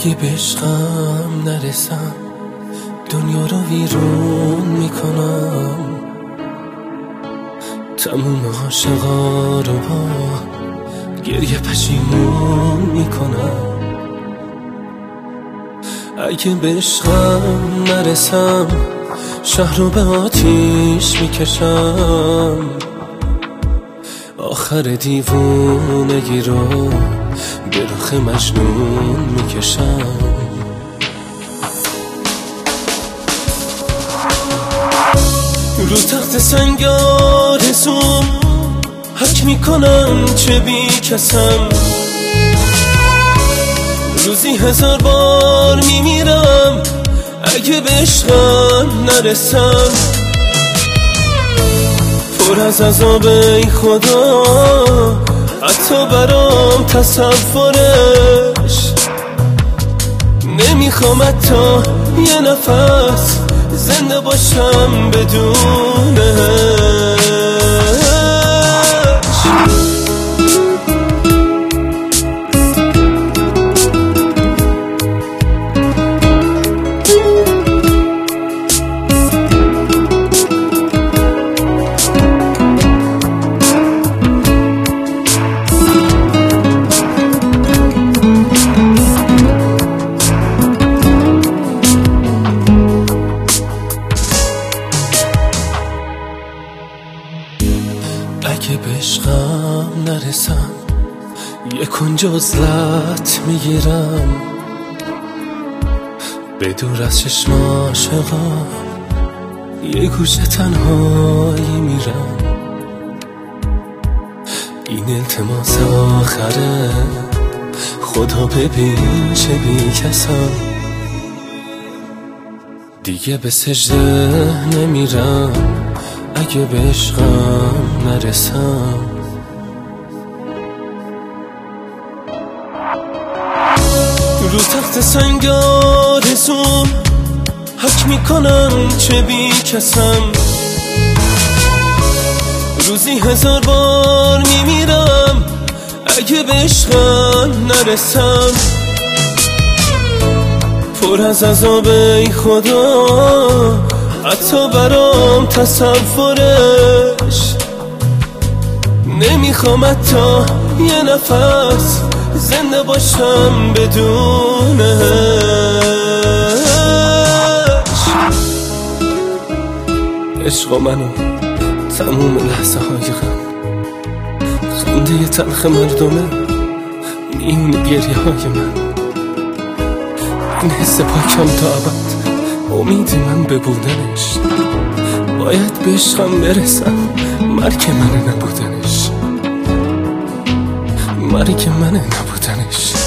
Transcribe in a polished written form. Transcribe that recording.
اگه به عشقم نرسم دنیا رو ویرون میکنم، تموم عاشقا رو با گریه پشیمون میکنم. اگه به عشقم نرسم شهر رو به آتیش میکشم، آخر دیوونگی رو به رخ مجنون میکشم. رو تخت سنگ آرزوم حک میکنم چه بی کسم، روزی 1000 بار میمیرم اگه به عشقم نرسم. پر از عذاب ای خدا حتی برام تصورش، نمیخوام حتی یه نفس زنده باشم بدونش. اگه به عشقم نرسم یه کنج عزلت میگیرم، به دور از چشم عاشقا یه گوشه تنهایی میرم. این التماس آخره خدا ببین چه بی کسم، دیگه به سجده نمیرم اگه به عشقم نرسم. رو تخت سنگ آرزوم حک میکنم چه بی کسم، روزی 1000 بار میمیرم اگه به عشقم نرسم. پر از عذاب ای خدا حتی برام تصورش، نمیخوام حتی یه نفس زنده باشم بدونش. عشق منو تموم لحظه های غم، خنده تلخ مردمه میون گریه های من، این حس پاکم تا ابد امیدی من به بودنش، باید به عشقم برسم مرگ منه نبودنش، مرگ منه نبودنش.